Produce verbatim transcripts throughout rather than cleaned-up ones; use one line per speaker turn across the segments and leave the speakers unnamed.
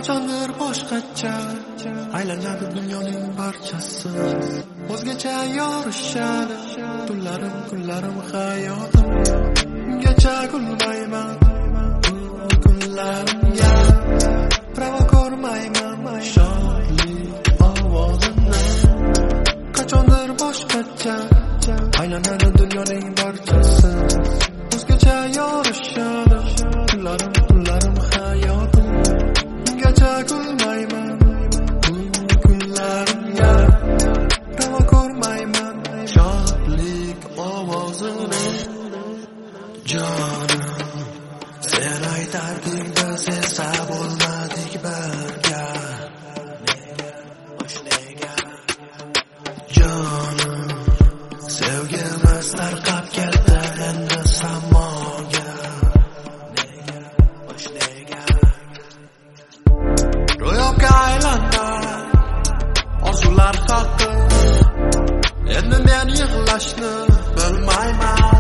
Qachondir boshqacha aylanadi dunyoning barchasi. O'zgacha yorishadi tunlarim, kunlarim, hayotim. Ungacha kulmayman kunlarimga, pravo ko'rmayman shodlik ovozini. Qachondir boshqacha aylanadi dunyoning barchasi. O'zgacha yorishadi tunlarim, kunlarim, hayotim. Ungacha kulmayman kunlarimga, pravo ko'rmayman shodlik ovozini. Jonim, sen aytarding biz esa bo'lmadik birga. Jonim, sevgimiz tarqab ketdi endi samoga. Ro'yobga aylanar orzular haqi, endi men yig'lashni bilmayman.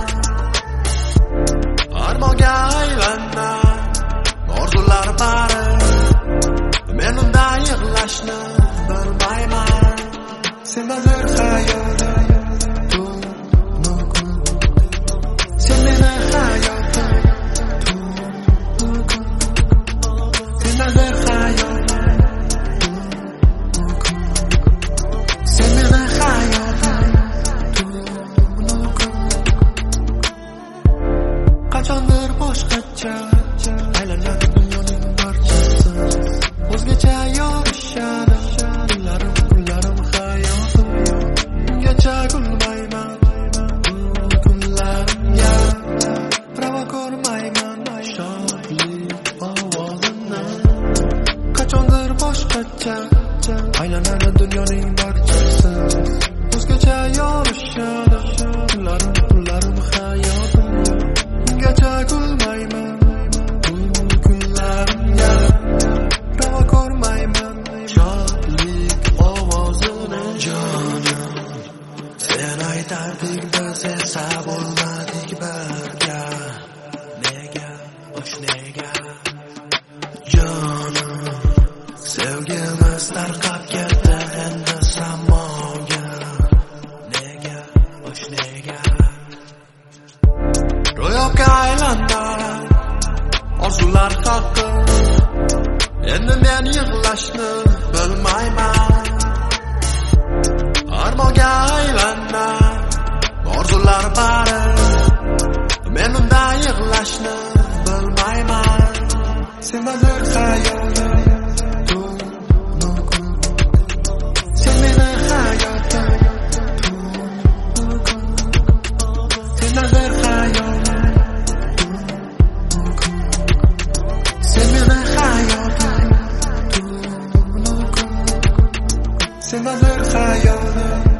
Armonga aylanar orzular bari, men unda yig'lashni bilmayman. Sendadir hayotim, sen meni hayotim, sendadir hayotim, sen meni hayotim. Qachondir boshqacha aylanadi dunyoning barchasi. O'zgacha yorishadi tunlarim, kunlarim, hayotim. Ungacha kulmayman kunlarimga, pravo ko'rmayman shodlik ovozini. Qachondir boshqacha aylanadi dunyoning barchasi. O'zgacha yorishadi tunlarim, kunlarim, hayotim. Ungacha kulmayman kunlarimga, pravo ko'rmayman shodlik ovozini. Jonim, sen aytarding biz esa bo'lmadik birga. Nega, osh nega? Jonim, sevgimiz tarqab ketdi endi samoga. Nega, osh nega? Ro'yobga aylanar orzular haqi, endi men yig'lashni bilmayman. Armonga aylanar orzular bari, men unda yig'lashni bilmayman. Sendadir hayotim, sen meni hayotim, sendadir hayotim, sen meni hayotim, sendadir hayotim.